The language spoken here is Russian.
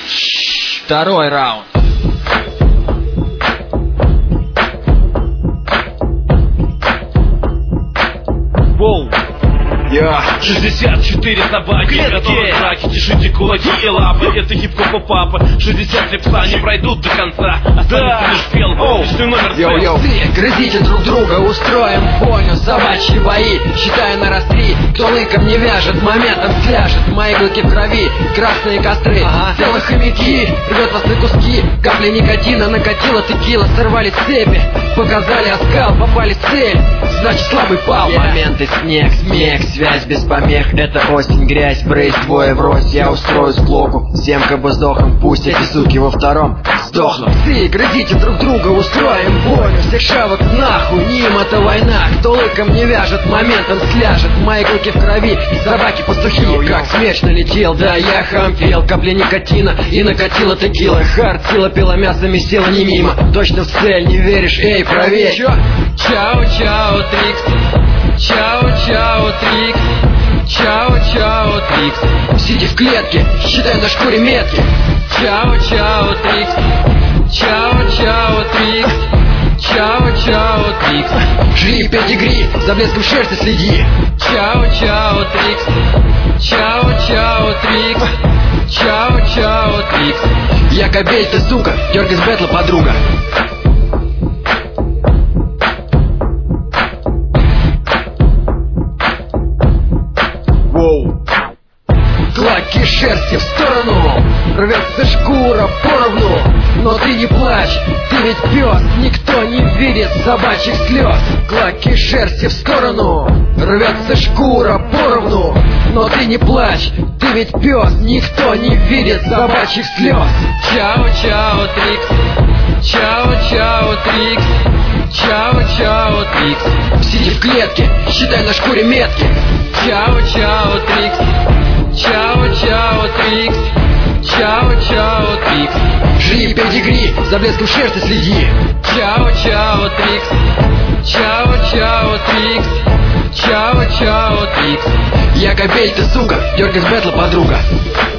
Второй раунд. Воу. 64 собаки, готовы к драке, тишите кулаки и лапы. Это хип-хоп папа. 63 пса не пройдут до конца. Останется лишь пел, личный номер Йоу-йоу, грызите друг друга, устроим бойню, собачьи бои. Считаю на раз 3, кто лыком не вяжет, моментом сляжет. Мои глыки в крови, красные костры, целых хомяки, рвет вас на куски. Капля никотина накатила текила, сорвали цепи, показали оскал, попали в цель, значит слабый пал. Моменты снег, смех, связь без помех. Это осень, грязь, брейс, двое врозь. Я устроюсь к блоку, всем как бы сдохом. Пусть эти суки во втором сдохнут. Ты грызите друг друга, устроим бойню. Всех шавок нахуй, не им это война. Кто лыком не вяжет, моментом сляжет. Мои клыки в крови, собаки пастухи. Как смерч налетел, да я хампел. Капля никотина и накатила текила. Хард сила пила мясо, месила не мимо. Точно в цель, не веришь, эй, проверь. Чао-чао, Трикс. Чао-чао, Трикс. Чао-чао, Трикс. Сиди в клетке, считай на шкуре метки. Чао-чао, Трикс. Чао-чао, Трикс. Чао-чао, Трикс. Жри педигри, за блеском шерсти следи. Чао-чао, Трикс. Чао-чао, Трикс. Чао-чао, Трикс. Я кобель, ты сука, дергай с бэтла, подруга. Клоки шерсти в сторону, рвется шкура поровну. Но ты не плачь, ты ведь пес, никто не видит собачьих слез. Клоки шерсти в сторону, рвется шкура поровну. Но ты не плачь, ты ведь пес, никто не видит собачьих слез. Чао-чао, Трикс. Чао-чао, Трикс. Чао-чао, Трикс. Сиди в клетке, считай на шкуре метки. Чао-чао, Трикс. Чао-чао, Трикс. Чао-чао, Трикс. Жри педигри, за блеском шерсти следи. Чао-чао, Трикс. Чао-чао, Трикс. Чао-чао, Трикс. Я кобель, ты сука, дергай с бэтла, подруга.